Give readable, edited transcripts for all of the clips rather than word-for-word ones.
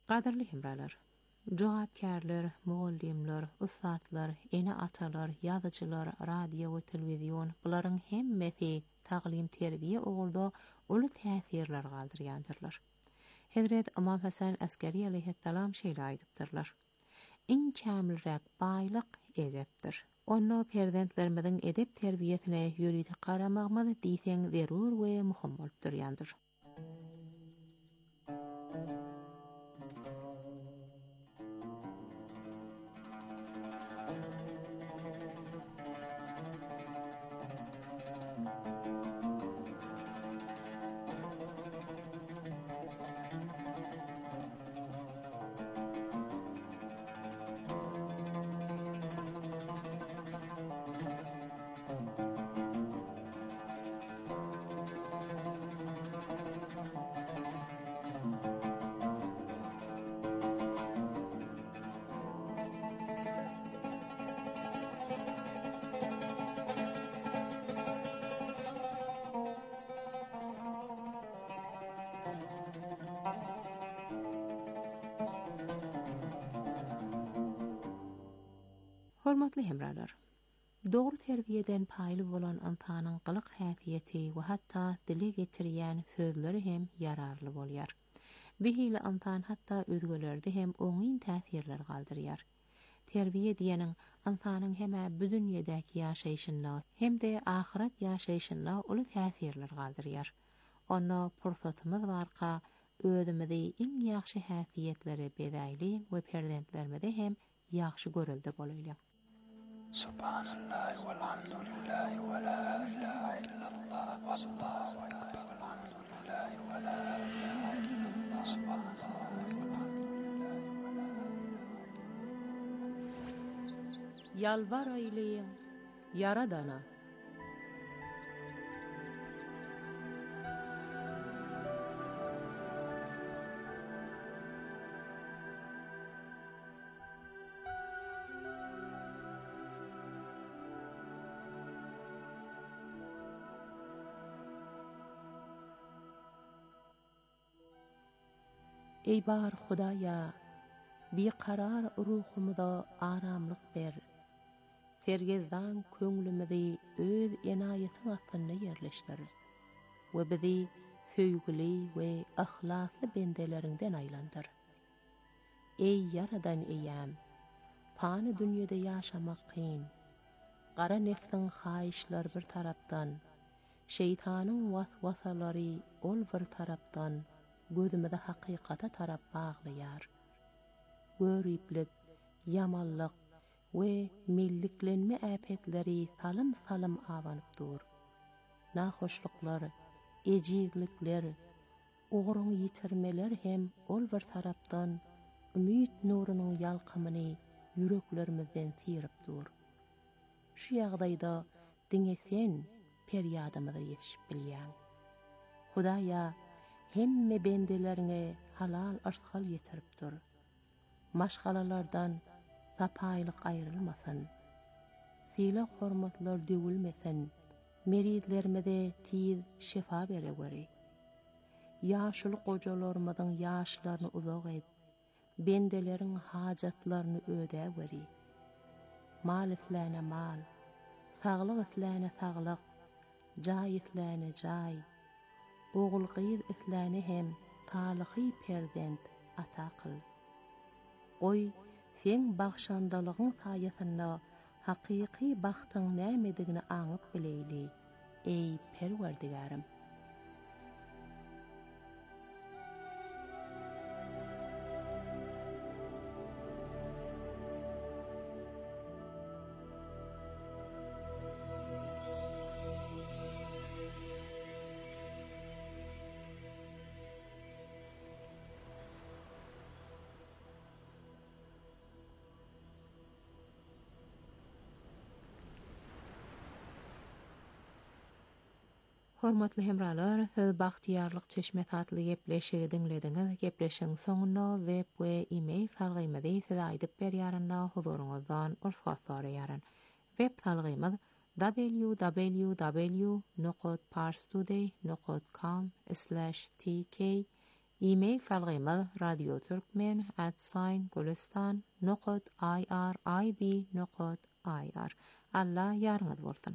Qadirli hemralar, jogapkärler, muallimler, ustadlar, ene atalar, ýazyjylar, radio we telewizyon bularyň hemmesi taglim terbiýe ogulda uly täsirler galdyrýandyrlar. Hazrat Imam Hasan Askari aleyhisselam şeýle aýdypdyrlar. Iň kämilrek baýlyk edepdir. Onu perzentlerimiziň edep terbiýesine ýöridi garamagmaz diýseň zerur we muhim bolup durýandyr. Hormatly hemralar, dogry terbiýeden paýly bolan antanyň gylyk häsiýeti we hatda dile getirýän sözleri hem yararly bolýar. Bihili antan hatda özgelerde hem oňyn täsirler galdyrýar. Terbiýe diýeniň antanyň heme bu dünýedäki ýaşaýyşyna hem-de ahiret ýaşaýyşyna uly täsirler galdyrýar. Onda pursatymyz barka özümizi iň ýaxşy häsiýetleri bedaýly we perzentlerimizi hem ýaxşy görelde bolýar. Subhanallah walhamdulillah wa la ilaha illallah wallahu akbar walhamdulillah wa la ilaha illallah subhanallah walhamdulillah wa la ilaha. Yalvar ayleýin Yaradana. Ey bar Hudaýa, biqarar ruhumyza aramlyk ber. Sergezdan köňlümüzi öz enaýetiň atyna ýerleşdir. We bizi söýgüli we ahlasly bendelerinden aýlandyr. Ey Yaradan eýäm, pany dünýede ýaşamak kyn. Gara nefsiň haýyşlar bir tarapdan, şeytanyň waswasalary ol bir tarapdan, gözümde hakykata tarap baglaýar. Görüplik, yamanlyk we milliklenme äpetleri salym awanyp dur. Nahoşluklar, ejizlikler, ogruň ýitirmeler hem ol bir tarapdan ümit nurunyň ýalkymyny yüreklerimizden sirip dur. Şu ýagdaýda diňe sen peryadymyza ýetişip bilýän. Hudaýa hemme bendelerine halal arzgal yetirip dur. Maşgalalardan tapaýlyk aýrylmasyn. Sile hormatlar döwülmesin. Meridlerimize tiz şefa bere göri. Ýaşuly gojalarymyzyň ýaşlaryny uzak et. Bendeleriň hajatlaryny öde göri. Mal isläne mal, saglyk isläne saglyk, jaý isläne jaý. Oğul gyýyr isläne hem talyhy perzent ata kyl. Oy, sen bagşandalygyň saýasyna hakyky bagtyň nämedigini aňyp bileýli. Ey Perwerdigarym. Hormatly hemralar, siz Bagtyarlyk Çeşme tatly gepleşigi diňlediňiz. Gepleşiň soňuna web we e-mail salgymyzy size aýdyp berýärynda huzuruňyzdan urfat soraýaryn. Web salgymyz www.parstoday.com/tk ایمیل فالغیمه رادیو ترکمن @irib.ir. الله yarngad bolsun.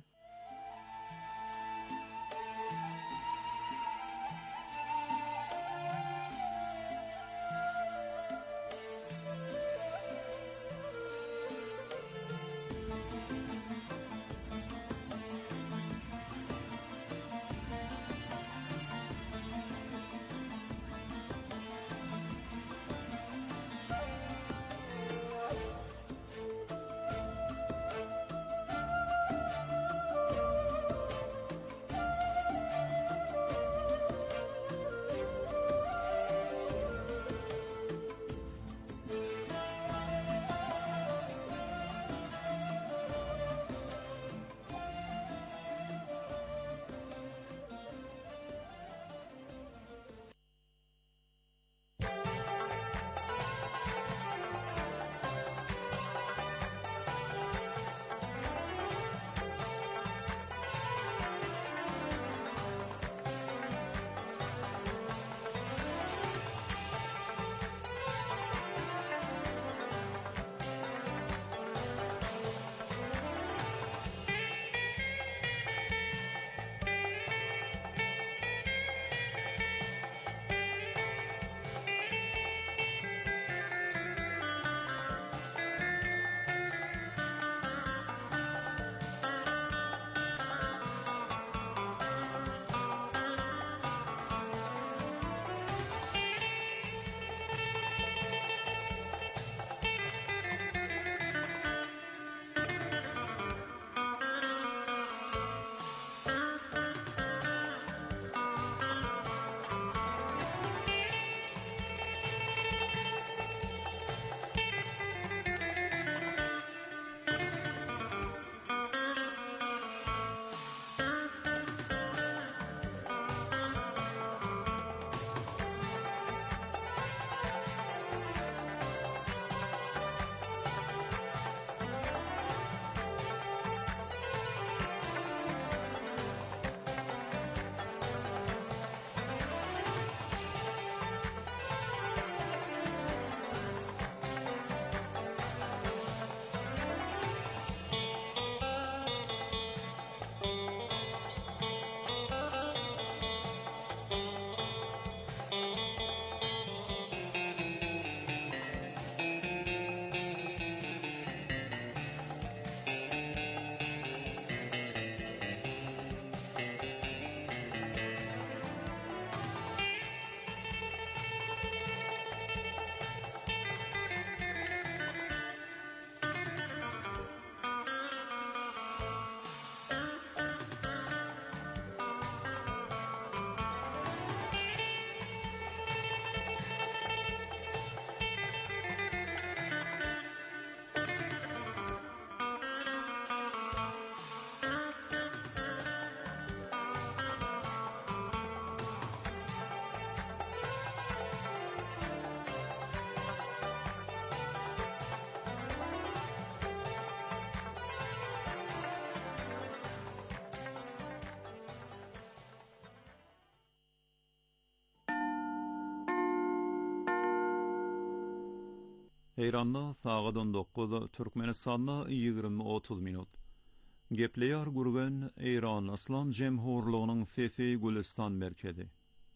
Eýranda sagat 19, Türkmenistanda 20-30 minut. Gepleýär gurgan Eýran Islam Jemhurlygynyň Sesi Gülistan merkezi.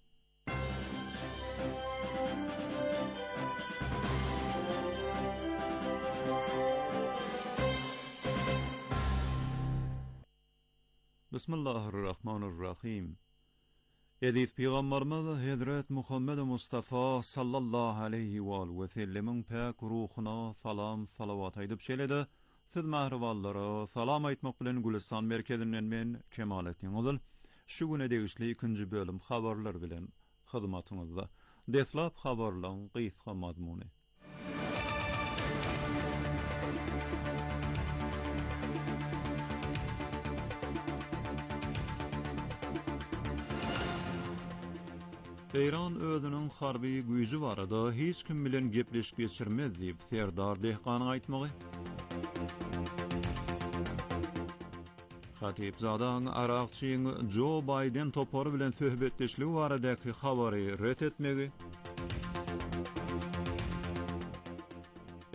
Bismillahirrahmanirrahim. Edip Peygamberimiz Hazret Muhammed Mustafa sallallahu aleyhi ve sellemin pek ruhuna salam salavat aýdyp şeýledi. Siz mähriballara salam aýtmak bilen Gülistan merkezinden men Kemalettin Ozal şu güne degişli ikinji bölüm habarlar bilen hyzmatyňyzda. Deslap habarlaryň gysga mazmuny. Eýran özüniň harby güýji barada hiç kim bilen gepleşip geçirmez diýip Serdar Dehqanyň aýtmagy. Hatipzadan Araqçyň Joe Biden topary bilen söhbetleşligi baradaky habary ret etmegi.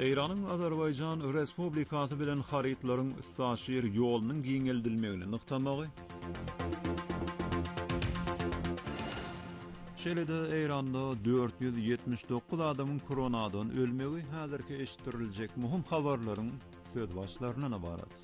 Eýranyň Azerbaýjan Respublikaty bilen harytlaryň taşyr ýolunyň giňeldilmegini nykdamagy. Şeýle-de Eýranda 479 adamyň koronadan ölmegi häzirki eşitdiriljek muhim habarlaryň söz başlaryndan ibarat.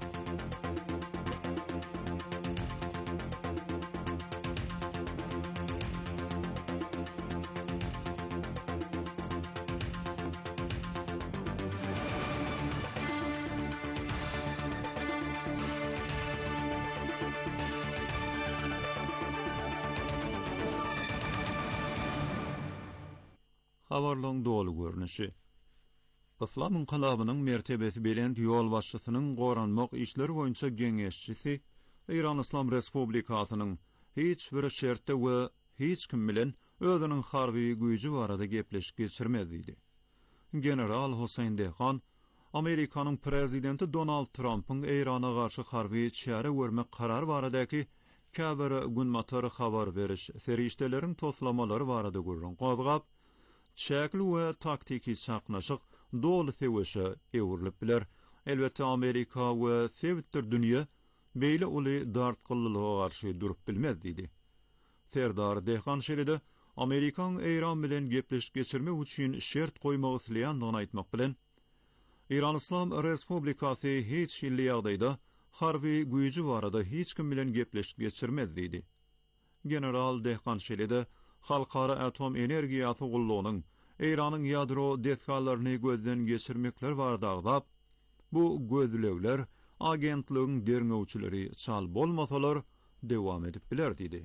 Habarlaryň dolu görnüşi. Islam inqilabynyň mertebesi bilen ýol başçysynyň goranmak işleri boýunça geňeşçisi Eýran Islam Respublikasynyň hiç bir şertde we hiç kim bilen özüniň harby güýji barada gepleşip geçirmezdi. General Hossein Dehqan Amerikanyň prezidenti Donald Trump'yň Eýrana garşy harby çäre görmek karary baradaky käbir günmatar habar beriş ferişdeleriň toslamalary barada gurrun gozgap şäkli we taktiki çaqnaşyk dolu sewişe ewrilip biler. Elbette Amerika we sewitdir dünýä beýle uly dartgyllyga garşy durup bilmezdi. Serdar Dehqan şeýle Amerikan Eýran bilen gepleşip geçirmek üçin şert goýmagy isleýändigini aýtmak bilen Eýran Islam Respublikasy hiç illi ýagdaýda harby güýji barada hiç kim bilen gepleşip geçirmezdi. General Dehqan şeýle halkara atom energiýasy gullugynyň Eýranyň ýadro deskalaryny gözden geçirmekler barada bu gözlegler agentligiň derňewçileri çal bolmasalar dewam edip bilerdi.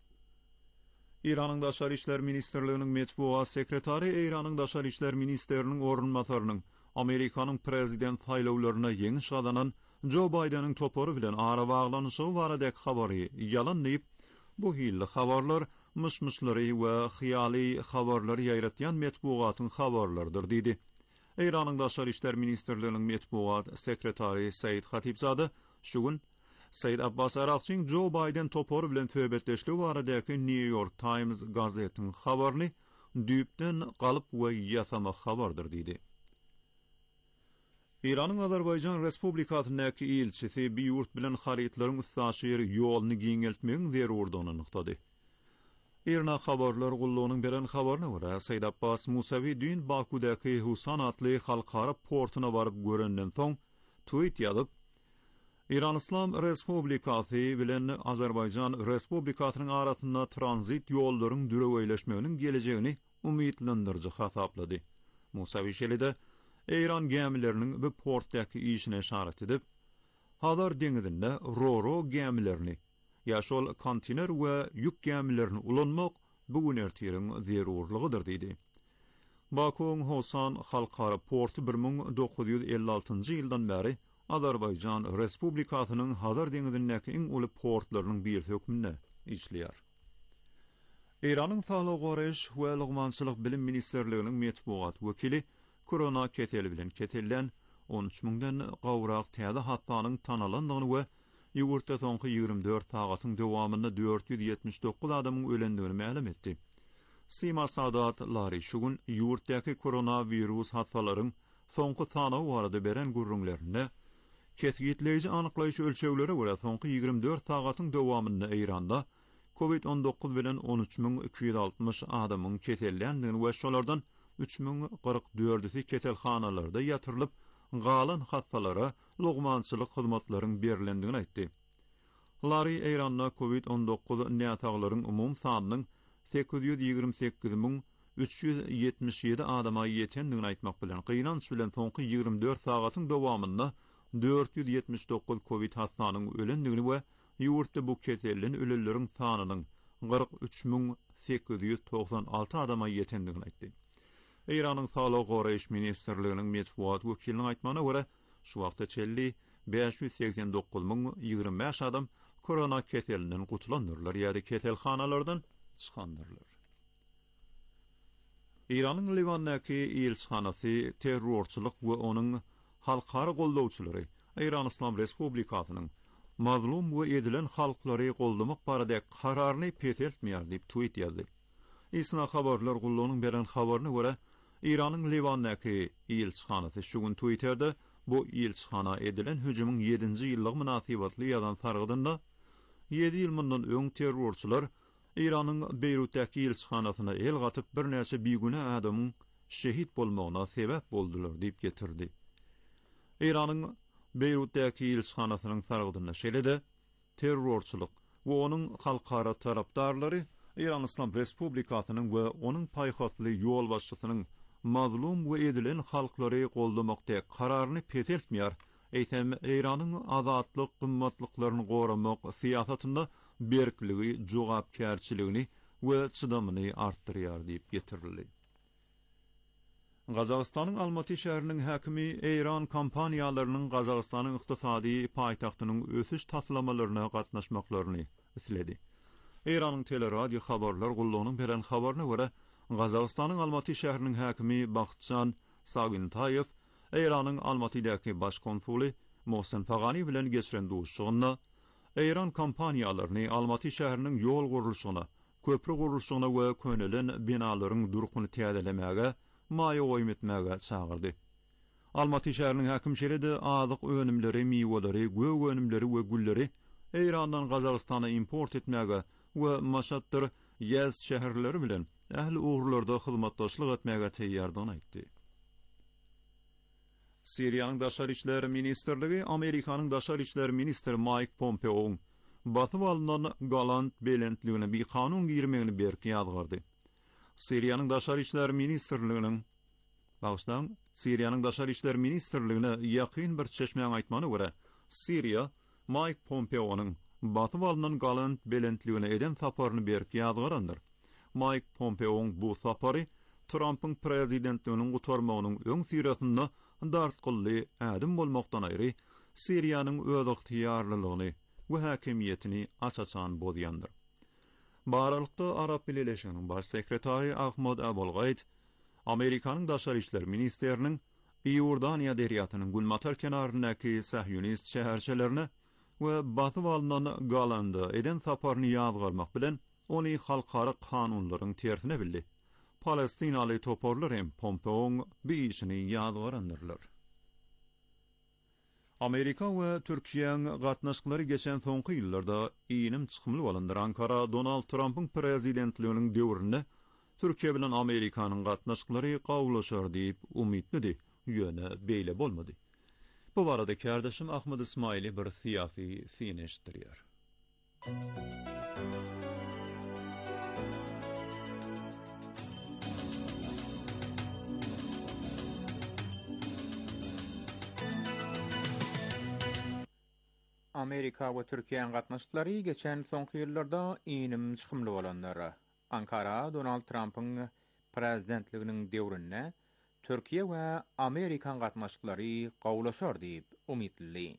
Eýranyň Daşary işler ministrliginiň metbuat sekretary Eýranyň Daşary işler ministriniň orunmasarynyň Amerikanyň prezident saýlawlaryna ýeňi şadanan Joe Biden'in toporu bilen ara baglanyşy baradaky habary ýalanlayıp bu hilli habarlar mışmışlary we hyýaly habarlary ýaýratýan metbuatyň habarlardyr diýdi. Eýranyň Daşary işler ministrliginiň metbuat sekretary Said Khatibzada şu gün Said Abbas Araqçyň Joe Biden toporu bilen töhbetleşligi baradaky New York Times gazetining habaryny düýpden galyp we ýasama habardyr diýdi. Eýranyň Azerbaýjan Respublikasynyňky ilçisi bir ýurt bilen harytlaryň taşyr ýoluny giňeltmegiň zerurdygyny nykdady. Erna habarlar gullugynyň beren habaryna görä Said Abbas Musawi dün Bakudaky Husan atly halkara portuna baryp görenden soň tweet ýazyp Eýran Islam Respublikasy bilen Azerbaýjan Respublikasynyň arasynda tranzit ýollaryň düregeýleşmeginiň gelejegini umytlandyrjy hasaplady. Musawi şeýle Eýran gemileriniň bu portdaky işine şarat edip Hazar deňizinde Roro gemilerini ýaşol konteyner we ýük gemilerini ulanmak bugün ertiriň zerurlygydyr diýdi. Bakuň Hosan halkara portu 1956-njy ýyldan bäri Azerbaýjan Respublikasynyň Hazar deňizindäki iň uly portlarynyň bir hökmünde işleýär. Eýranyň Sağlyk Goraýyş we Lugmançylyk bilim ministrliginiň metbuat wekili korona keteli bilen ketellen 13.000-den gowrak täze hatanyň tanalandygyny we ýurtda soňky 24 sagatyň dowamynda 479 adamyň ölendigini ma'lum etdi. Sima Sadat Lari şu gün ýurtdaky koronavirus hatalaryň soňky sany barada beren gurrunlarynda kesgitleýici anyklaýyş ölçegleri görä soňky 24 sagatyň dowamynda Eýranda COVID-19 bilen 13.260 adamyň kesellendigini we şolardan 3.044'i keselhanalarda ýatyrylyp galan hastalara lugmançylyk hyzmatlaryň berilendigini aýtdy. Lary Eýranda COVID-19 nätaglaryň umum sanynyň 828.377 adama ýetendigini aýtmak bilen gynanç bilen soňky 24 sagatyň dowamynda 479 COVID hastanyň ölendigini we ýurtda bu kesellen öleleriň sanynyň 43.896 adama ýetendigini aýtdy. Eýranyň Sağlyk Goraýyş ministrliginiň metbuat wekiliniň aýtmagyna görä şu wagtda 589.025 adam korona keselinden gutulandyrylar ýa-da keselhanalardan çykandyrlar. Eýranyň Liwandaky elçihanasy terrorçylyk we onuň halkara gollawçylary Eýran Islam Respublikasynyň mazlum we edilen halklary goldamak barada kararyny peseltmeýär diýip tweet ýazdy. Isna habarlar gullugynyň beren habaryna görä İran'ın Livan'daki elçixanasy şugun Twitter'da bu elçixana edilen hüjümüň 7-nji ýyllygy münasibatly ýazan sargydynda 7 ýyl mundan öň terrorçular İran'ın Beyrut'daki elçixanasyna el gatyp bir näçe biýgüne adamyň şehit bolmagyna sebäp boldular diýip getirdi. İran'ın Beyrut'daki elçixanasynyň sargydynda şeýle-de terrorçuluk we onuň halkara tarapdarlary İran İslam Respublikasynyň we onuň paýhawtly ýol başçysynyň mazlum we edilen halklary goldamakda kararyny peseltmeýär. Eýtem İranyň azatlyk gymmatlyklaryny goramak siýasatynda berkligi, jogapkärçiligini we çydamyny artdyrýar diýip getirildi. Gazagystanyň Almaty şäheriniň häkimi İran kompaniýalarynyň Gazagystanyň ykdysady paýtagtynyň ösüş taslamalaryna gatnaşmaklaryny isledi. İranyň teleradio habarlar gullugynyň beren habaryna görä, Gazagystanyň Almaty şäheriniň häkimi Bahtjan Sagintayev İranyň Almaty'däki baş konsuly Mohsen Fagani bilen geçiren duşugynda İran kompaniýalaryny Almaty şäheriniň ýol gurulşyna, köprü gurulşyna we könelen binalaryň durkuny täzelemäge, maýa goýmetmäge çagyrdy. Almaty şäheriniň häkimçiligi azyk önümleri, miweleri, göw önümleri we gülleri İrandan Gazagystana import etmäge we maşatdyr ýaz şäherleri bilen ähli ugrlarda hyzmatdaşlyk etmäge teýýardygyny aýtdy. Siriýanyň daşary işler ministrligi Amerikanyň daşary işler ministri Mike Pompeo batyp alynan galant belentligine bir kanun girmegini berk ýazgardy. Siriýanyň daşary işler ministrliginiň Siriýanyň daşary işler ministrligine ýakyn bir çeşmeň aýtmany görä, Siriýa Mike Pompeo'nyň batyp alynan galant belentligine eden saparyny berk ýazgarandyr. Mike Pompeo'ň bu sapary Trump'ın prezidentliginiň gutarmagynyň öň sirasynda dartgylly ädim bolmakdan aýry Siriýanyň öz ygtyýarlylygyny we häkimiýetini açaçan bolýandyr. Baralykda Arap Birleşiginiň baş sekretary Ahmad Abulgaýt Amerikanyň daşary işler ministeriniň Iordaniýa deriýatynyň Gulmatar kenaryndaki Sahyonist şäherçilerini we batyp alynan galanda eden saparyny ýazgarmak bilen ony halkara kanunlaryň tersine bildi. Palestinaly toporlar hem Pompeo'ň bu işini ýazgarandyrlar. Amerika we Türkiýanyň gatnaşyklary geçen soňky ýyllarda iňim çykymly bolandyr. Ankara Donald Trump'ın prezidentliginiň döwründe Türkiýe bilen Amerikanyň gatnaşyklary gawlaşar diýip umytlydy. Ýöne beýle bolmady. Bu barada kardeşim Ahmed İsmail'i bir siýasy sineşdirýär. Amerika we Türkiýanyň gatnaşyklary geçen soňky ýyllarda iňim çykymly bolandyr. Ankara Donald Trump'ın prezidentliginiň döwründe Türkiýe we Amerikan gatnaşyklary gawlaşar diýip umytly.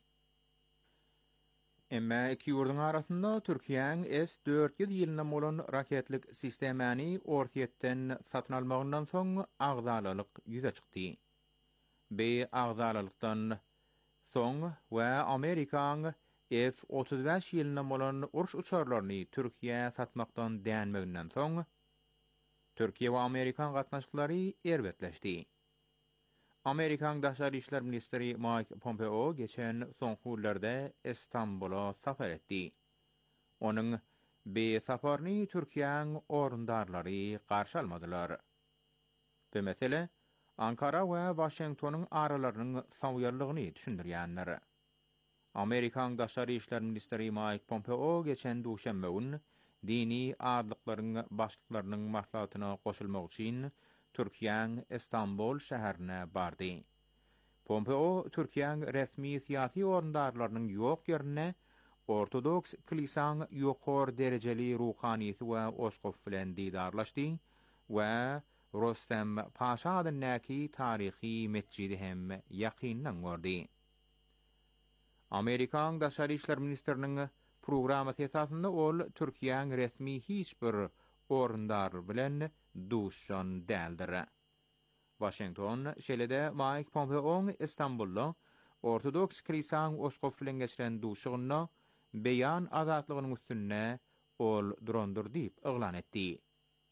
Emma iki ýurduň arasynda Türkiýanyň S-400 ýylyna bolan raketlik sistemany ortaýetden satyn almagyndan soň agzalalyk ýüze çykdy. Bu agzalylykdan soň we Amerikanyň F-35 ýylyna bolan uruş uçarlaryny Türkiýe satmakdan dänmeginden soň Türkiýe we Amerikan gatnaşyklary erbetleşdi. Amerikan daşary işler ministri Mike Pompeo geçen soňky ýyllarda İstanbul'a safar etdi. Onuň bu saparyny Türkiýanyň orundarlary garşy almadylar. Bu mesele Ankara we Washingtonyň aralarynyň sawyarlygyny düşündirýänler. Amerikan daşary işler ministri Mike Pompeo geçen duşanbe günü dini adlyklaryň başlyklarynyň maslahatyna goşulmak üçin Türkiýanyň İstanbul şäherine bardy. Pompeo Türkiýanyň resmi siýasy orundarlarynyň ýok ýerine Ortodoks kilisaň ýokary derejeli ruhaniýeti we oskof bilen didarlaşdy we Rostem Paşa adyndaky taryhy mescidi hem ýakyndan gördi. Amerikan daşary işler ministeriniň programy esasynda ol Türkiýanyň resmi hiç bir orundar bilen duşan däldir. Washington şeýle-de Mike Pompeo'ň İstanbul'da Ortodoks kilisaň oskof bilen geçiren duşugyna beýan azatlygynyň üstünde ol durandyr diýip eglan etdi.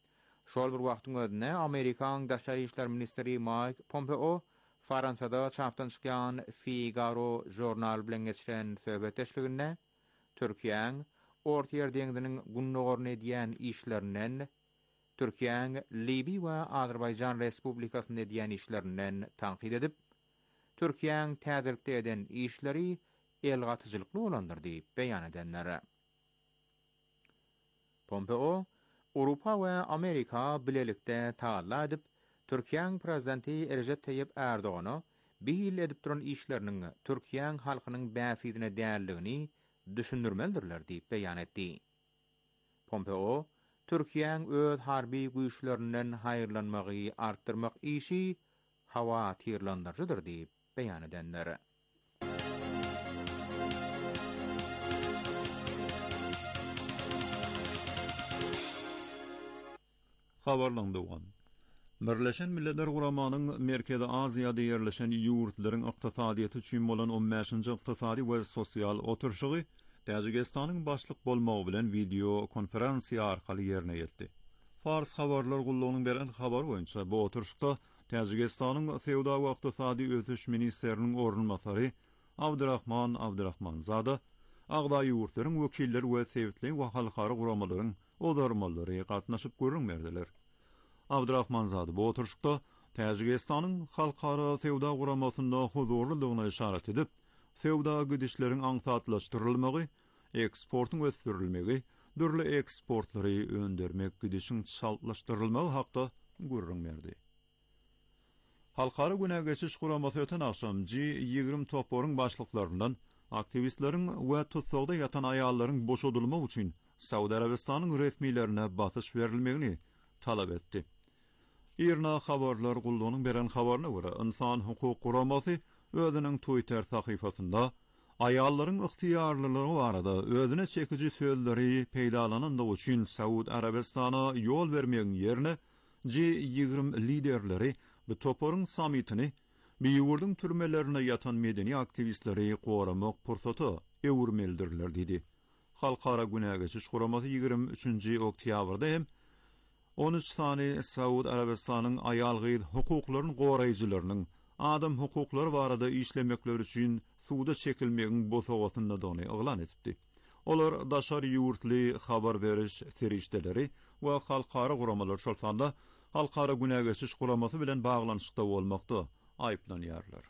Şol bir wagtyň özünde Amerikan Daşary işler ministri Mike Pompeo Fransada çapdan çykan Figaro jurnal bilen geçiren söhbetdeşliginde Türkiýeň Orta Ýer deňdiniň günnogorny diýen işlerinden Türkiýeň Libi we Azerbaýjan Respublikasyny diýen işlerinden tanqid edip Türkiýeň täzelikde eden işleri elgatyjylykly bolandyr diýip beýan edenler. Pompeo Awropa we Amerika bilelikde taýla edip Türkiýeň prezidenti Recep Tayyip Erdoğan'a bihil edip duran işlerinin Türkiýeň halkynyň bäfidine däerligini düşünürmeldirler diýip beýan etdi. Pompeo Türkiýeň öz harby güýçlerinden haýyrlanmagy artdyrmak işi hawa tirlandyrjydyr diýip beýan edenler. Habarlandygan. Birleşen Milletler Guramanyň Merkezi Aziýada ýerleşen ýurtlaryň ykdysadyýaty üçin bolan 15-nji ykdysady we sosial oturşugy Täjikistanyň başlyk bolmagy bilen video konferensiýa arkaly ýerine ýetdi. Fars habarlar gullugynyň beren habar boýunça bu oturşukda Täjikistanyň Sewda we ykdysady ötüş ministriniň ornunmasary Abdurrahman Zada agda ýurtlaryň wekilleri we sewitli we halkara guramalaryň odarmalary gatnaşyp görünmerdiler. Abdurrahman Zada bu oturşukda Täjikistanyň halkara sewda guramasynda huzurlygyna işaret edip, sewda gidişleriň aňsatlaşdyrylmagy, eksportyň ösdürilmegi, dürli eksportlary öndermek gidişiň şaltlaşdyrylmagy hakda görünmerdi. Halkara güne geçiş guramasy öten akşam G20 toporyň başlyklарyndan aktivistleriň we tutsagda ýatan aýallaryň boşadylmagy üçin Saudi Arabistanyň resmiýlerine basyş berilmegini talap etdi. İrna habarlar gullugynyň beren habaryna görä, insan hukuk guramasy özüniň Twitter sahyfasynda aýallaryň ygtyýarlylygy barada özüne çekici sözleri peýdalananda üçin Saudi Arabistana ýol bermegiň ýerine G20 liderleri bu toporyň samitini biýurdyň türmelerine ýatan medeni aktivistleri goramak pursaty ewurmeldirler diýdi. Halkara güne geçiş guramasy 23-nji oktýabrda hem 13 sany Saudi Arabistanyň aýal gyz hukuklaryny goraýjylarynyň adam hukuklary barada işlemekleri üçin suwda çekilmegiň bosawasyna dony eglan etdi. Olar daşary ýurtly habar beriş serişdeleri we halkara guramalar şolsanda halkara güne geçiş guramasy bilen baglanyşykda bolmakda aýplanýarlar.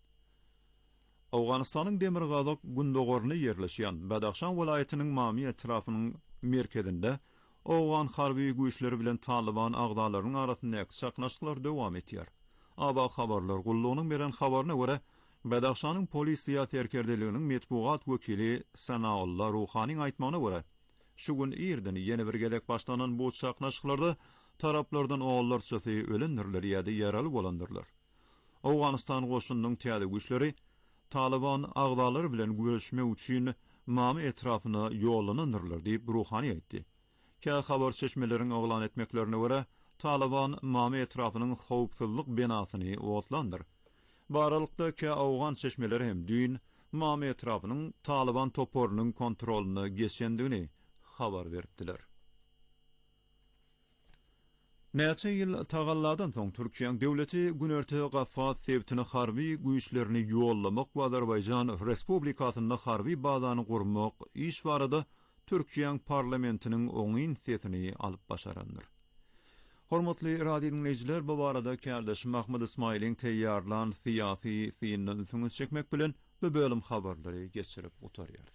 Awganystanyň Demirgazyk gündogorny ýerleşýän Badaxşan welaýatynyň Mami etrafynyň merkezinde Awgan harby güýçleri bilen Taliban agdalarynyň arasynda çaknaşyklar dowam etýär. Aba habarlar gullugynyň beren habaryna görä, Badaxşanyň polisiýa terkerdeliginiň metbuat wekili Sanaullah Ruhanyň aýtmagyna görä, şu gün ýerden ýene bir gedek başlanan bu çaknaşyklarda taraplardan oğullarçasy ölendirler ýa-da ýaraly bolandyrlar. Awganystan goşunynyň täze güýçleri Taliban agdalary bilen görüşmek üçin Mami etrafyna ýolanyrlar diýip Ruhany aýtdy. Kä habar çeşmeleriň oglan etmeklerine görä, Taliban Mami etrafynyň howpsuzlyk binasyny otlandyr. Baralykda kä awgan çeşmeleri hem dün Mami etrafynyň Taliban toporunyň kontrolyny geçendigini habar beripdiler. Näçe ýyl tagalladan soň Türkiýeň döwleti günerti Gaffat sebitini harby güýçlerini ýollamak we Azerbaýjan Respublikasyna harby bazany gurmak iş barada Türkiýeň parlamentiniň oň inisiýetini alyp başarandyr. Hormatly radio dinleýijiler, bu barada Kärdeş Mahmud Ismailiň teýýarlan fiýafi fiýinden soňy çekmek bilen bu bölüm habarlary geçirip oturýar.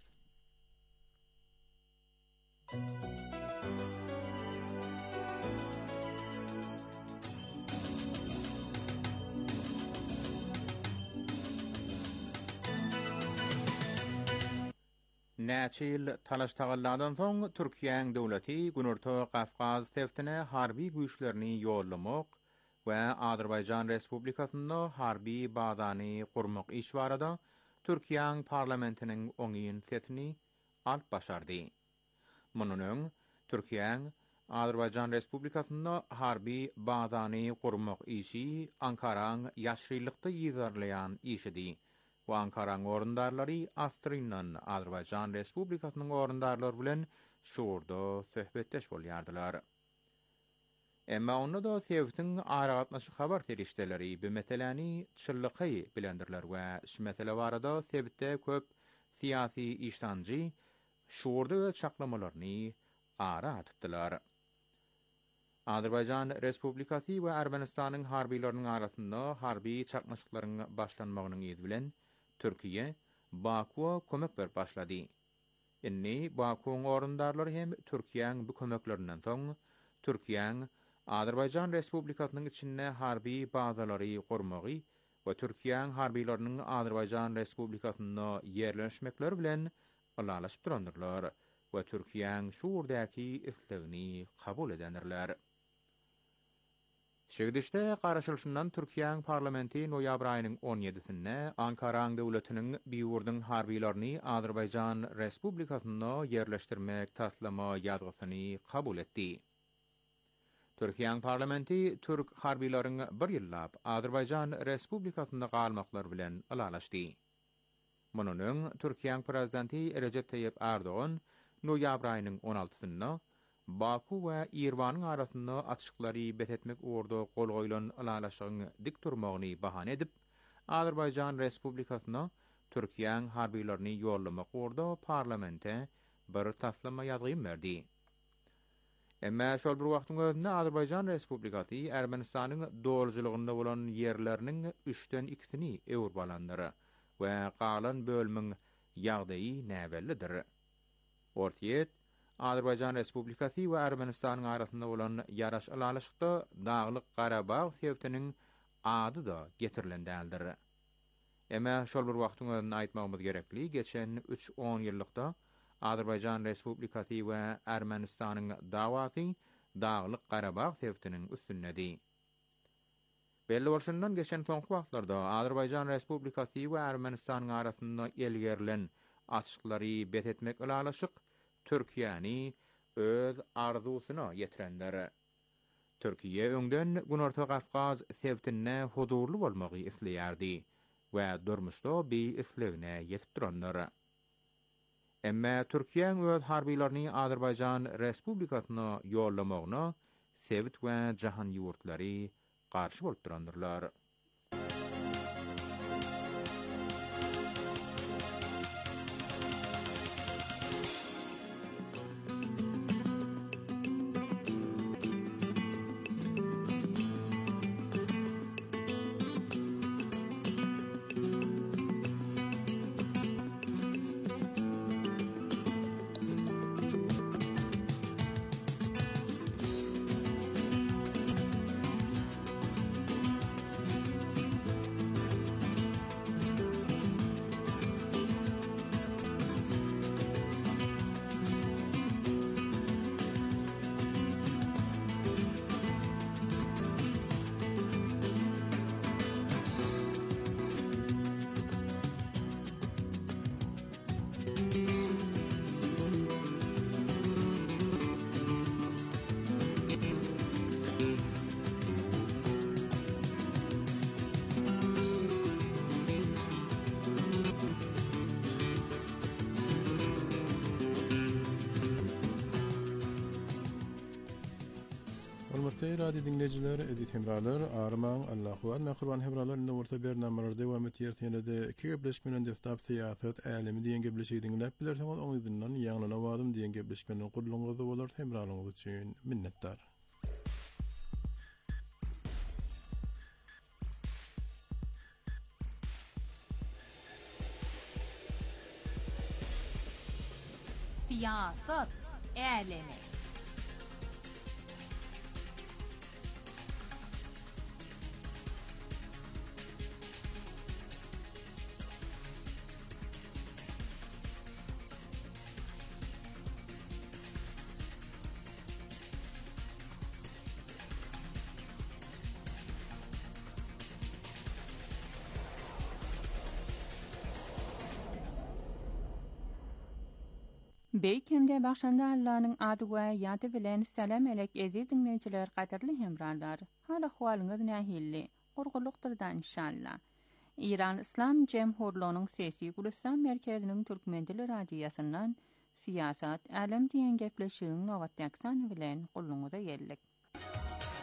Näçe ýyl talaş tagallardan soň Türkiýeň döwleti Günorta Gafgaz sebitine harby güýçlerini ýollamak we Azerbaýjan Respublikasyna harby bazany gurmak iş barada Türkiýeň parlamentiniň oň inisiýetini alyp başardy. Munyň Türkiýeň Azerbaýjan Respublikasyna harby bazany gurmak işi Ankaraň ýaşrylykda ýyzarlayan işidi. Bu Ankaraň orundarlary Astryndan Azerbaýjan Respublikasynyň orundarlary bilen şurda söhbetdeş bolýardylar. Emma onu da sevtin aragatnaşı habar terişteleri bimetelani çıllıqı bilendirler ve şu mesele barada sevtte köp siyasi iştancı şuurda ve çaklamalarını ara atıptılar. Azerbaycan Respublikası we Ermenistan'ın harbiýlarynyň arasynda harbi çakmaşyklaryň başlanmagynyň ýedi bilen Türkiýe Bakuwa kömek berip başlady. Inni Bakuwyň orundarlary hem Türkiýeň bu kömeklerinden soň Türkiýeň Azerbaycan Respublikasynyň içinde harbi bazalary gurmagy we Türkiýeň harbiýlarynyň Azerbaycan Respublikasynda ýerleşmekleri bilen alalaşyp durandyrlar we Türkiýeň şu urdäki islegini kabul edendirler. Şeýdişde garaşylşyndan Türkiýeň parlamenti noýabr aýynyň 17-sinde Ankara döwletiniň biýurdyň harbiýlaryny Azerbaycan Respublikasynda ýerleşdirmek taslama ýazgysyny kabul etdi. Türkiýeň parlamenti Türk harbiýlaryny bir ýyllap Azerbaycan Respublikasynda galmaklary bilen alalaşdy. Mununyň Türkiýeň prezidenti Recep Tayyip Erdoğan noýabr aýynyň 16-synda Baku we İrwanyň arasynda atışyklary betetmek uğurda gol goýulan alalaşygyny dik durmagyny bahane edip Azerbaycan Respublikasyna Türkiýeň harbiýlaryny ýollamak uğurda parlamente bir taslama ýazgy berdi. Emma şol bir wagtyň özünde Azerbaycan Respublikasy Ermenistanyň dolajylygynda bolan ýerleriniň 3-den 2-sini ewurbalandyry we galan bölümiň ýagdaýy näbellidir. Ortiýet Azerbaycan Respublikasy we Ermenistanyň arasynda bolan ýaraş alalaşykda Daglyk Garabag sewtiniň ady da getirilendädir. Emma şol bir wagtyň özünde aýtmagymyz gerekli, geçen 3-10 ýyllykda Azerbaycan Respublikasy we Ermenistanyň dawaty Daglyk Garabag sewtiniň üstünnedi. Belli bolşundan geçen soňky wagtlarda Azerbaycan Respublikasy we Ermenistanyň arasynda elgerilen atışyklary betetmek alalaşyk Türkiýany öz arzusyna ýetirenler. Türkiýe öňden Günorta Gafgaz sewtine huzurly bolmagy isleýärdi we durmuşda bir islegine ýetip duranlar. Emma Türkiýeň öz harbiýlaryny Azerbaycan Respublikasyna ýollamagyna sewt we jahan ýurtlary garşy bolup durandyrlar. Hürmetli radio dinleyicileri, edit hemralar, arman, Allahu ve kurban hemralar inde orta bir namarda devam etýär de iki gebleşmeden destap siýasat älemi diýen gebleşigi dinläp bilerseňiz oň ýerden ýaňlana wadym diýen gebleşmeden gurulmagy bolar hemralaryňyz üçin minnetdar. Siýasat älemi. Beýkemde başanda Allah'nyň ady we ýady bilen salam elek eziz dinleýijiler, gaderli hemralar. Hala ahwalyňyz nähilli? Gorgulukdyrdan inşallah. İran İslam Jemhurluğunyň sesi Gülistan merkeziniň türkmen dili radiosynyň siýasat, alem diýen gepleşigiň nowatdaky sany bilen gulluňyza geldik.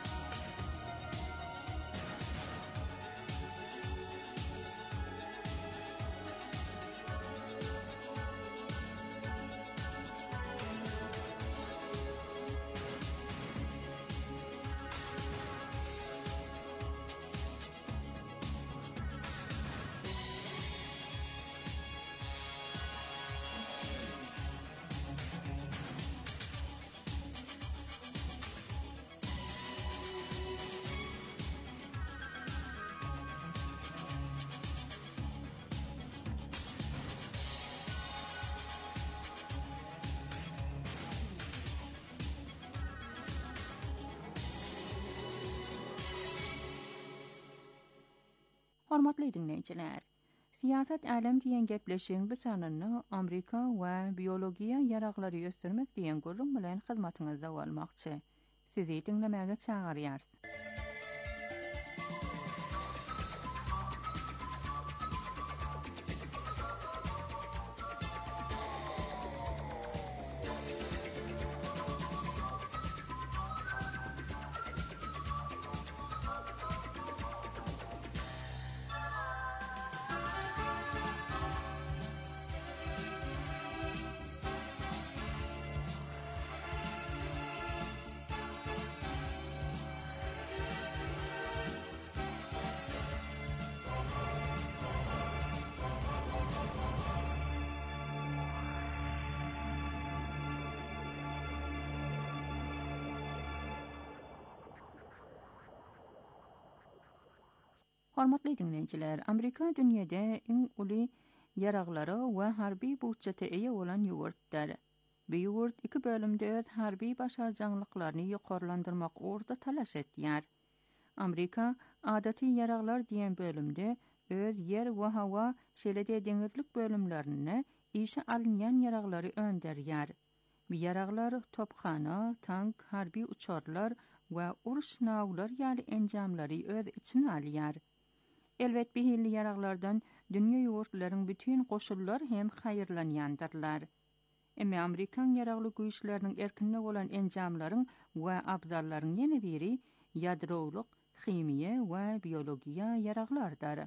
Hormatly dinleyijiler, siyasat alem diýen gepleşiň bu sananyny Amerika we biologiýa ýaraglary ösdürmek diýen gurrun bilen hyzmatyňyzda bolmakçy. Sizi dinlemäge çağırýar. Hormatly dinleyijiler, Amerika dünýede iň uly ýaraglary we harby budjete eýe bolan ýurtlar. Bu ýurt iki bölümde öz harby başarjanlyklaryny ýokarlandyrmak uğrunda talaş etýär. Amerika adaty ýaraglar diýen bölümde öz ýer we hawa şeýle deňizlik bölümlerini işe alynýan ýaraglary önderýär. Bu ýaraglar topxana, tank, harby uçarlar we uruş nawlar ýaly enjamlary öz içine alýar. Elbet bihilli ýaraglardan dünýä ýurtlaryň bütün goşullar hem haýyrlanýandyrlar. Emma Amerikan ýaragly güýçleriniň erkinne bolan enjamlaryň we abzallaryň ýene biri ýadrowlyk, chimiýa we biologiýa ýaraglardyr.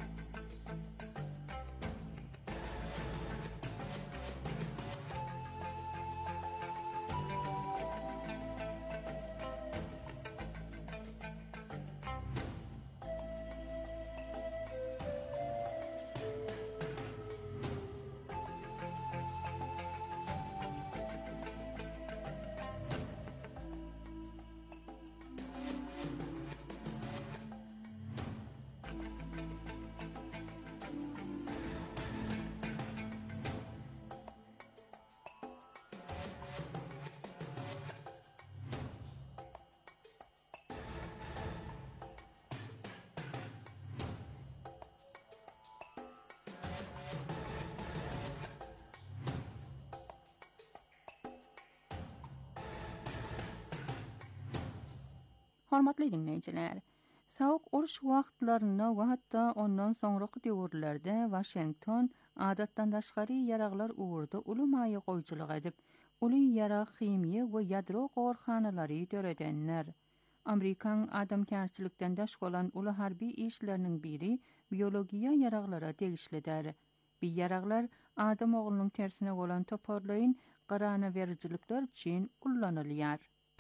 Hormatly dinleyijiler, sowuk uruş wagtlaryna we hatda ondan soňraky döwürlerde Washington adatdan daşgary ýaraglar uğurda uly maýa goýjylyk edip, uly ýarag, chimiýa we ýadro gorhanalary töredenler. Amerikan adamkärçilikden daş bolan uly harby işleriniň biri biologiýa ýaraglara degişlidir. Bu ýaraglar adam oglunyň tersine bolan toparlaýyn garana berjilikler üçin kullanylýar.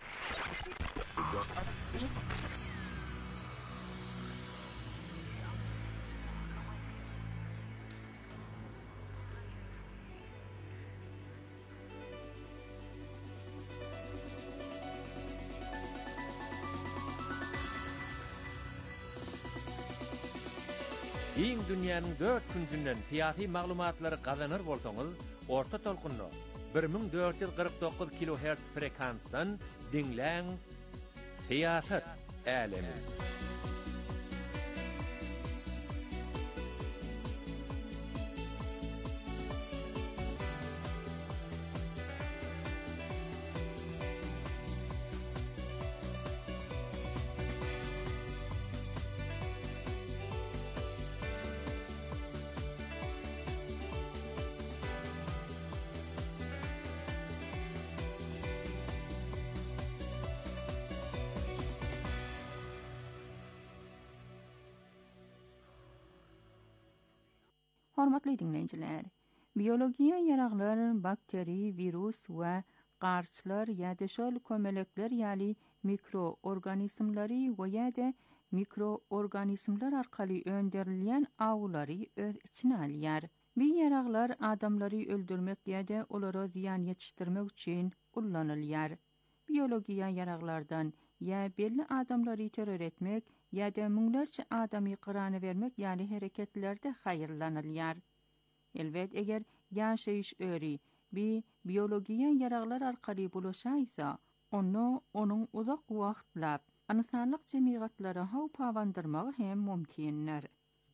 Iň dünýäniň 4 künsünden fiýaty maglumatlary gazanır bolsaňyz, orta tolkunly 1449 kHz frekansdan dinläň Fiýasat alemi. Hormatly dinleyijiler, biologiýa ýaraglar bakteri, virus we garçlar ýa-da şol kömelekler ýaly mikroorganizmlary we ýa-da mikroorganizmlar arkaly önderilýän awlary öz içine alýar. Bu ýaraglar adamlary öldürmek ýa-da olara ziýan ýetişdirmek üçin kullanylýar. Biologiýa ýaraglardan ýa belli adamlary terör etmek ýa-da müňlerçe adamy qyrany bermek ýaly hereketlerde haýyrlanylýar. Elbet eger ýaşaýyş öri bi biologiýa ýaraglar arkaly bulaşaýsa, onuň uzak wagtlap, insanlyk jemgyýetleri haw pawandyrmagy hem mümkindir.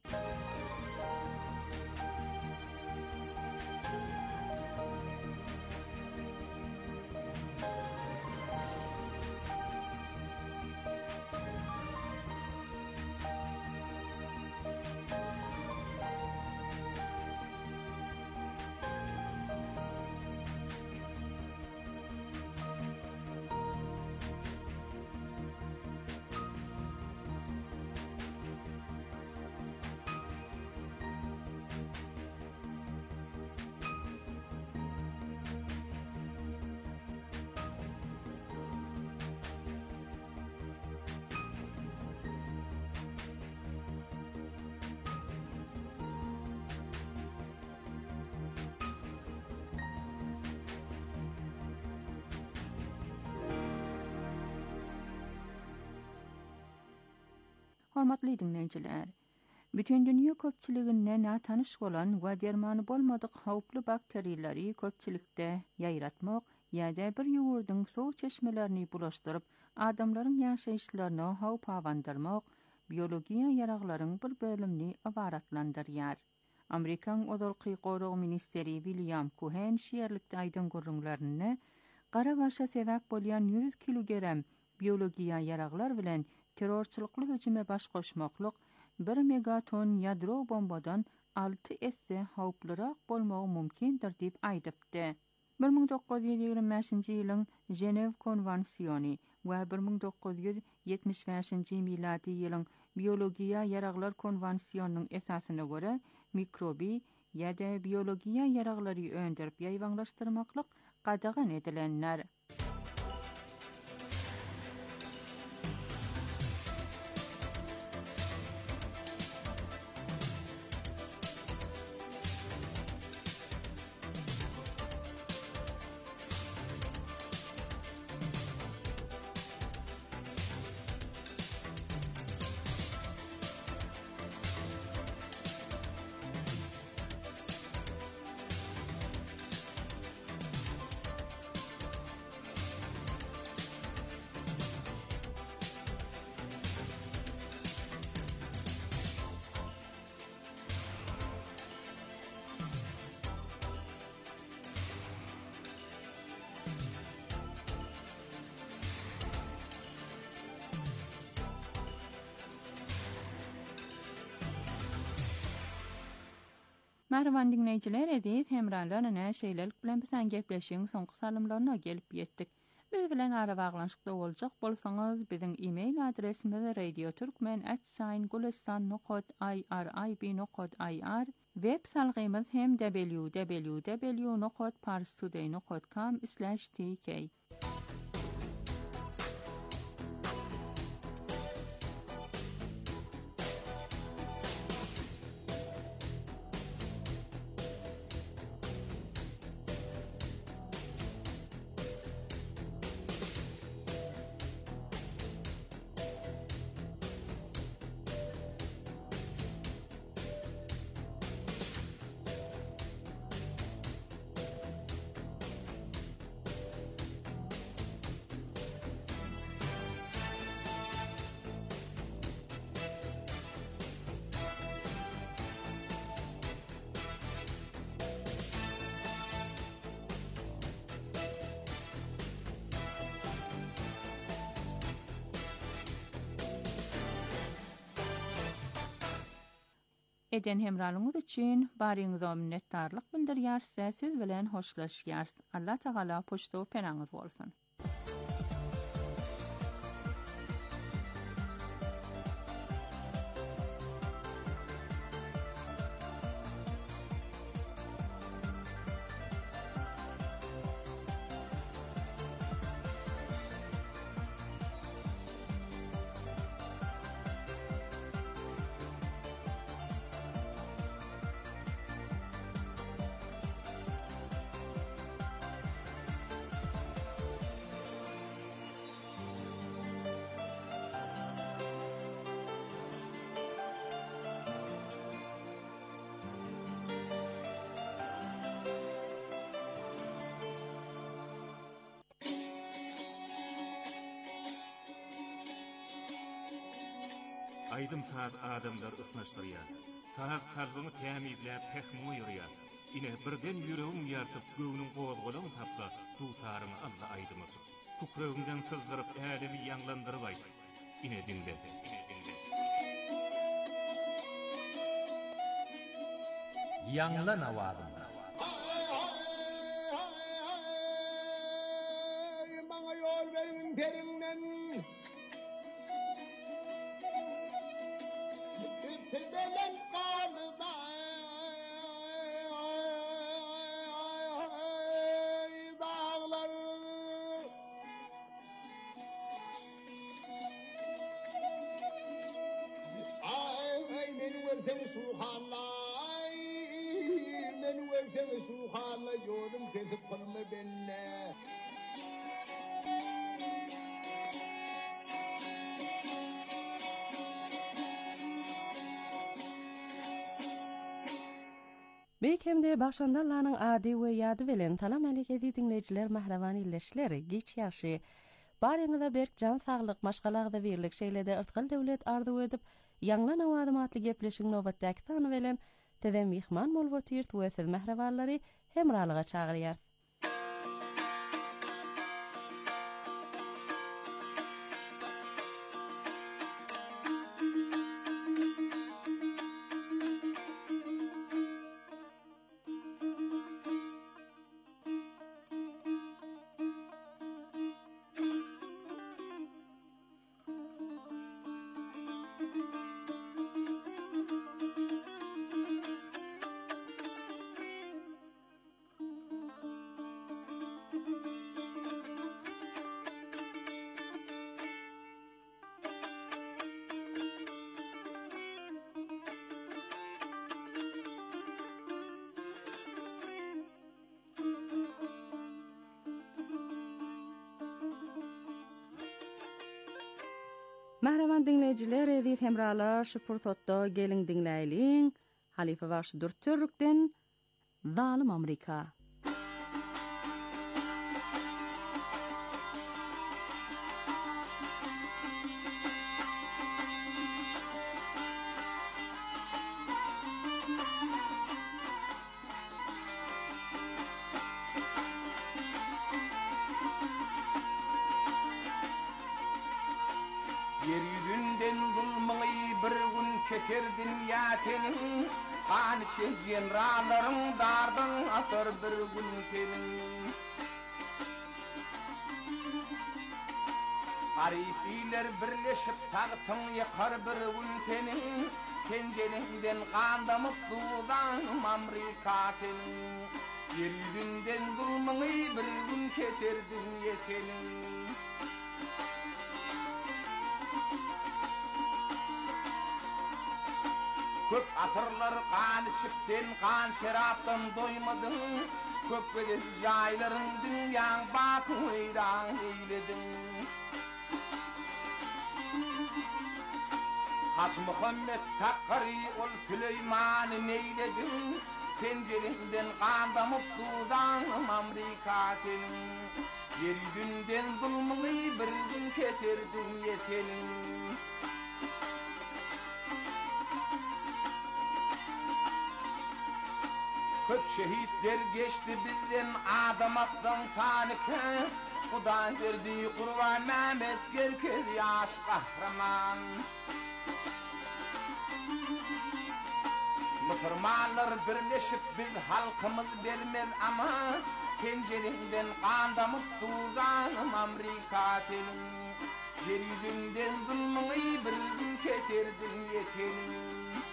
Hormatly dinleyijiler, bütün dünýä köpçiliginde natanyş bolan we dermany bolmadyk hawply bakteriýalary köpçilikde ýaýratmak ýa-da bir ýurdyň sow çeşmelerini bulaşdyryp adamlaryň ýaşaýyşlaryna hawp awandyrmak biologiýa ýaraglaryň bir bölümini abaratlandyrýar. Amerikan Odolky Gorug Ministeri William Cohen şeýerlikde aýdan görüňlerini gara başa sebäp bolýan 100 kilogram biologiýa ýaraglar bilen terrorçylykly hüjüme baş goşmaklyk 1 megaton ýadro bombadan 6 esse hawplyrak bolmagy mümkindir diýip aýdypdy. 1925-nji ýylyň Ženew konwensiýony we 1975-nji miladi ýylyň biologiýa ýaraglar konwensiýonynyň esasyna görä mikrobi ýa-da biologiýa ýaraglary öndürip ýaýwanlaşdyrmaklyk gadagan edilenler. Merhaban dinleyijiler, edis hemralarına şeýlelik bilen bizen gepleşiň soňky salymlaryna gelip ýetdik. Biz bilen ara baglanşykda boljak bolsaňyz biziň e-mail adresimiz radioturkmen@gulistan.irib.ir web salgymyz hem www.parstoday.com/tk. Eden hemralyňyz üçin baryňyza minnetdarlyk bildirýär, siz bilen hoşlaşýar. Allah Taala poçta penaňyz bolsun. Aydym saat adamlar ısnaşdyrýar. Taz kalbyny tämizläp pehmu ýürýär. Ine birden ýüregim ýartyp göwnüň gowulgyny tapsa, dutaryny Allah aýdymyk. Kukrögünden sızdyryp älibi ýanglandyryp aýt. Ine dinle. Ýanglan awazyn. Maňa ýol berin perinden. Tebelen qalda. Dağlar. Ay meni versen subhanallah. Meni versen subhanallah ýolum kesip kalma benne. Beýkemde başandarlaryň ady we ýady bilen talam alikedi dinleýijiler mahrawan illeşleri geç ýaşy baryňyza berk jan saglyk maşgalagda berlik şeýlede ırtgal döwlet ardy edip ýanglan awadım atly gepleşiň nowatdaky tany bilen tede mihman bolbotyr we siz mahrawallary hemralyga çagyrýar. Mahraman dinleyijiler, edit hemralar şu pursatda gelin dinläýliň. Halifa Başdur Türkden Zalim Amerika. Yeryüzünden bulmayı bir gün keterdin ya senin, kan içen rağlarım dardan asar bir gün senin. Garifiler birleşip tağıtın yakar bir gün senin, tencelinden kandamıp doğudan Amerika senin. Yeryüzünden bulmayı bir gün keterdin ya senin. Köp asırlar kan içipten, kan şeraptan doymadın. Köp bedes jayların dünyan batın eyran eyledin. Haç Muhammed Takkari ol Süleyman'ı neyledin. Tencelinden kan damıp dudan Amerika senin. Yeryüzünden zulmunu bir gün keterdin yetenin. Köp şehitler geçti bizden adam attan tanıkı. Huda verdi kurban Mehmet Gerkez yaş kahraman. Müslümanlar birleşip biz halkımız vermez ama tencelinden kandamıp tuğdanım Amerika senin. Yeryüzünden zulmunu bir gün keterdin yetenin.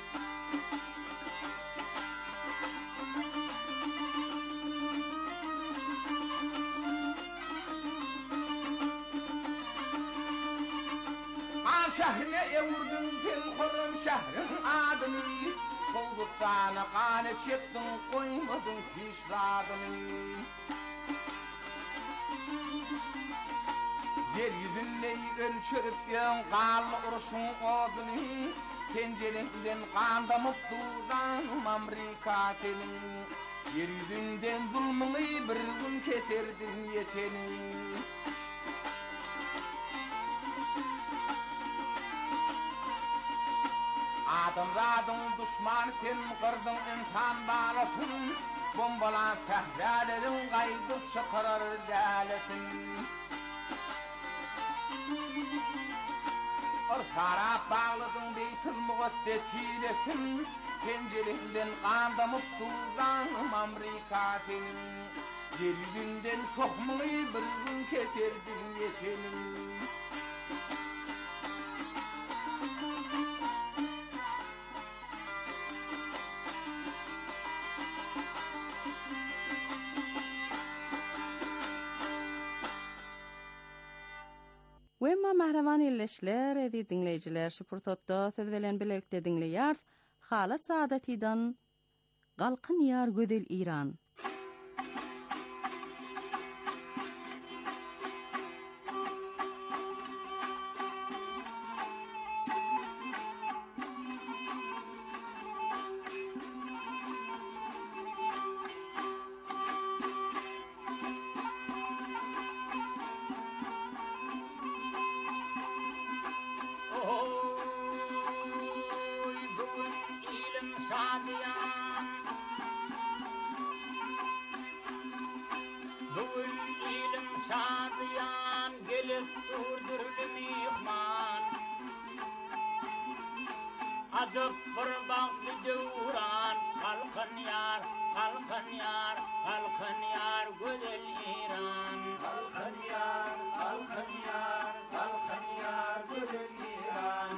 Şehrine evurdun sen korum şehrin adını. Kolduktan kanı çektin koymadın pişradını. Yeryüzünde ölçürüp yan kallı uruşun odunu. Tencelinden kandamıp dudan Amerika senin. Yeryüzünden zulmunu bir gün keterdin yetenin. Radın düşman sen kırdın insan balasın. Bombalan sehradın gaydı çıkarır daletin. Sarap bağladın beytil muqaddesilesin. Penceresinden qandamıp tuzan Amerikatin. Yerinden tohmulu bir gün keterdin yetenin. Wemma mahravan illeşler edi dinleyiciler şu purtotda söz bilen bilekde dinleýär. Halat saadatidan galqyn ýar gödel İran. Acıp bir bağlı dövran halkın yar, halkın yar, halkın yar güzel İran. Halkın yar, halkın yar, halkın yar güzel İran.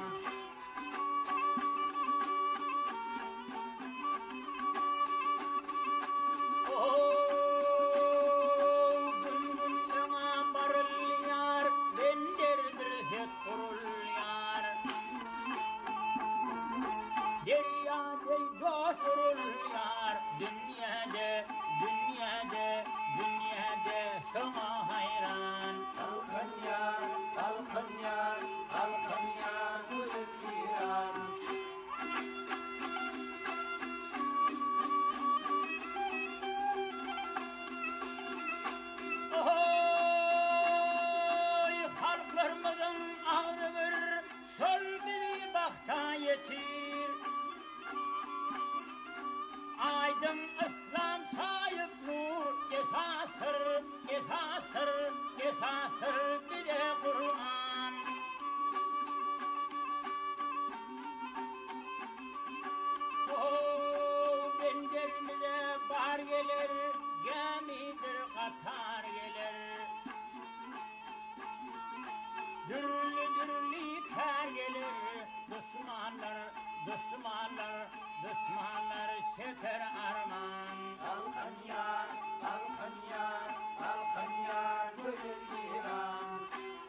Şoma hayran halkın yar, halkın yar, halkın yar güzel İran. Oy halklarımızın ağrı bir şol bir bakta yetir. Aydın İslam sayıp nur esasır, esasır, esasır bir de Kur'an. Benderimize bar gelir, gemidir katar gelir. Dürlü dürlü ter gelir, düşmanlar, düşmanlar, düşmanlar çeker arman. Halkın yar, halkın yar, halkın yar güzel İran.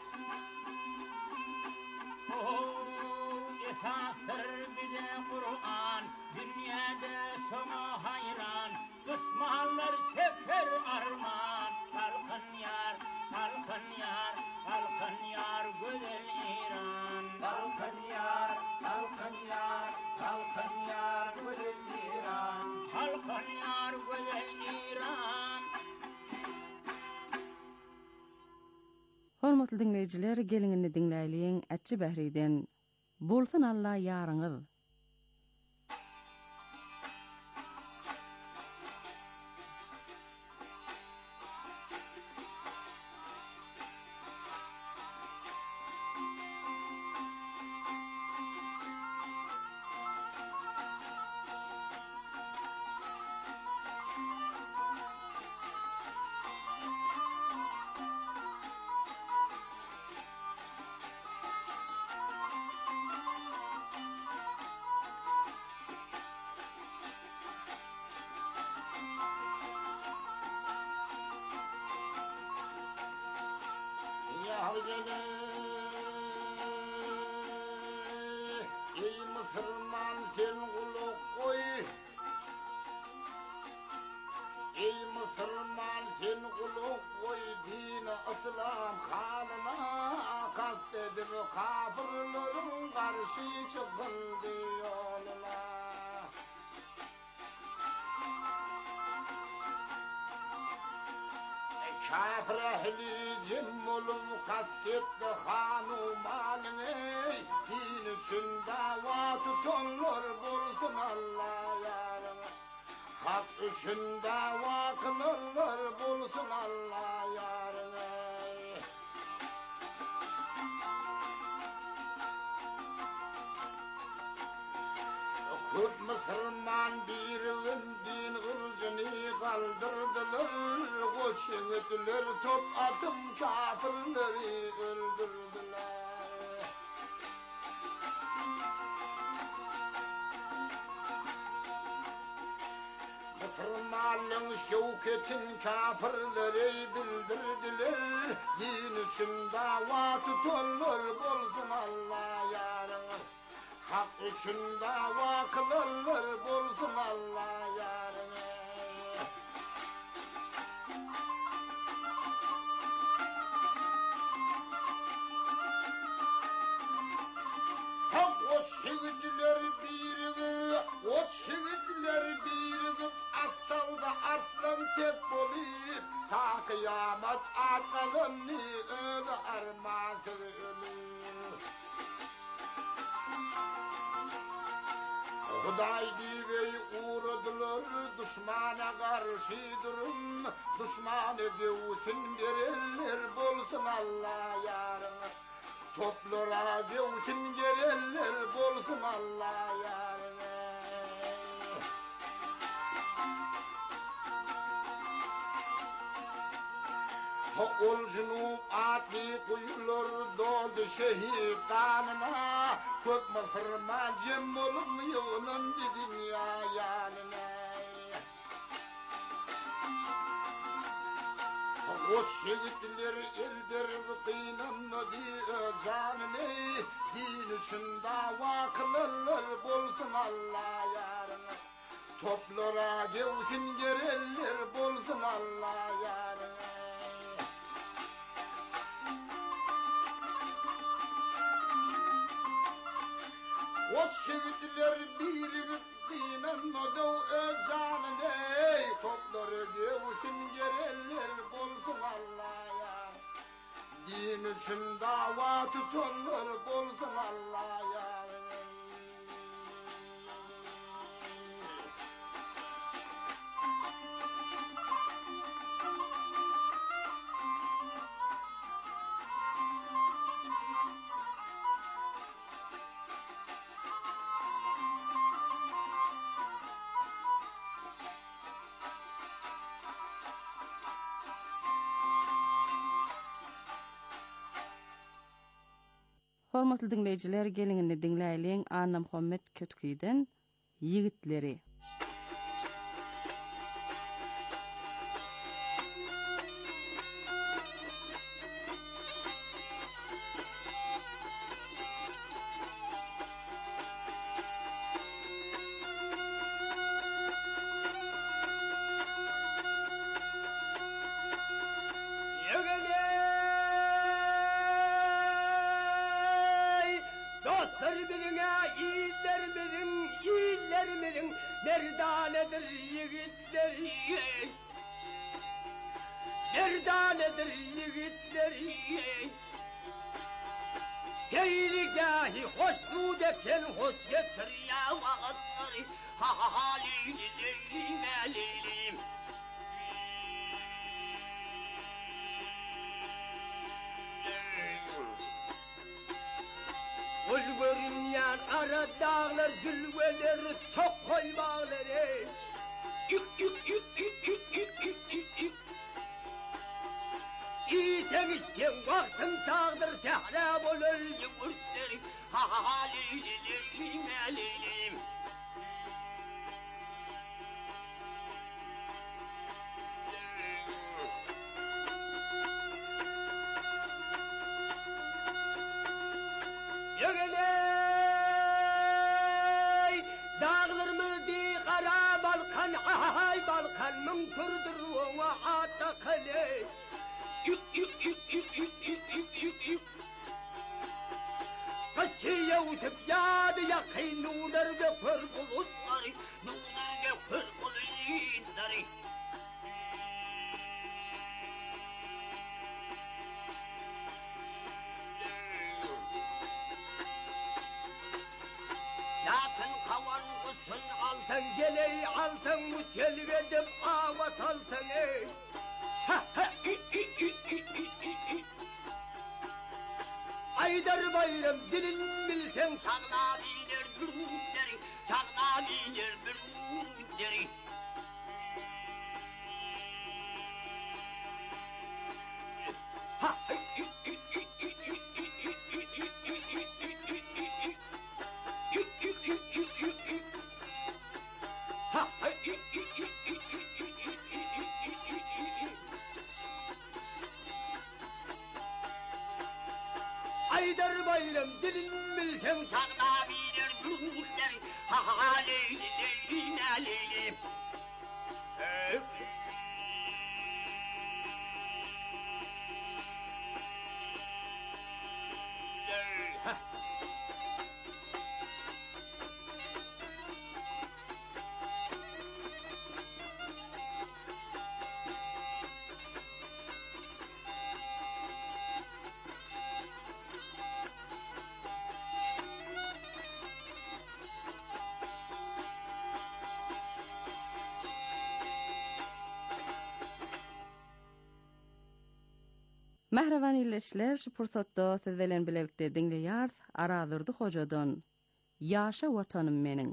Esasır bir de Kur'an, dünyada şoma hayran. Düşmanlar çeker arman. Halkın yar, halkın yar, halkın yar güzel İran. Halkın yar, halkın yar, halkın yar güzel İran. Halkın yar güzel İran. Hormatly dinleyijiler, gelingini dinläýliň Atçy Bähriden Bolsun Allah ýaryňyz. Ey Müslüman sen kulak koy. Ey Müslüman sen kulak koy. Din-i İslam kanına kast edip kafirlerin karşı çıkıldı yoluna. Kafir ehli cimmulum kastetli hanumanını din için dava tutanlar bulsun Allah yarına. Hak için dava kılanlar bulsun Allah yarına. Kut Müslüman bir gün din kılıcını kaldırdılar, koç yiğitler top atım kafirleri öldürdüler. Müslümanın şevketin kafirleri bildirdiler, din için dava tutanlar bulsun Allah yarına. Hak için dava kılanlar bulsun Allah yarına. Hak o şehitler birigi, astalda aslan tek bolip, ta kıyamet arkadanni öyle armasız ölür. Huday diye uğradılar, düşmana karşı durum, düşmanı devsin verirler bulsun Allah yarına. Toplara devsin verirler bulsun Allah yarına. Ol junub atli kuyulur doldu şehit kanına, Kök Mısırman cemmolum yığınındı dünya yanına. O şehitler eldir kıynanmadı canını, din için dava kılanlar bulsun Allah yarına. Toplara gevsin gereller bulsun Allah yarına. O şehitler birigi dinanmadı canını, topları devsin gereller bulsun Allah ya. Din için dava tutanlar bulsun Allah ya. Hormatly dinleyijiler, gelingini dinläýäliň Anna Muhammed Kötküýden Ýigitleri. Nerdanedir yiğitleri, nerdanedir yiğitleri, Tehlikâhi hoşnûd eken hoş getir ya vakitleri, halileyim eleyim. Ol görünmeyen ara dağlar, zülveler, çok koy bağları. İyi temizken vaktin tağdır, tehrab olur yumurtları. Halileyim eleyim. Yögeley dağlarımızdı kara Balkan, ay Balkan mümkürdür ona atakale. Kışı yavutup yadı yakın altan geley altan mutelvedip avat altan ey. Aydar bayram dilin bilsen sağla biner dürüdleri, sağla biner dürüdleri. Aydar bayram dilin bilsen sağla biner dürüdleri, ha leyli leyli ne leyli. Mähreban illeşler şu pursatda sizelen bilelikde dinleýärs. Arazyrdy hojadan. Ýaşa watanym meniň.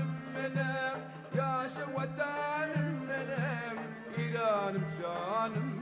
Canım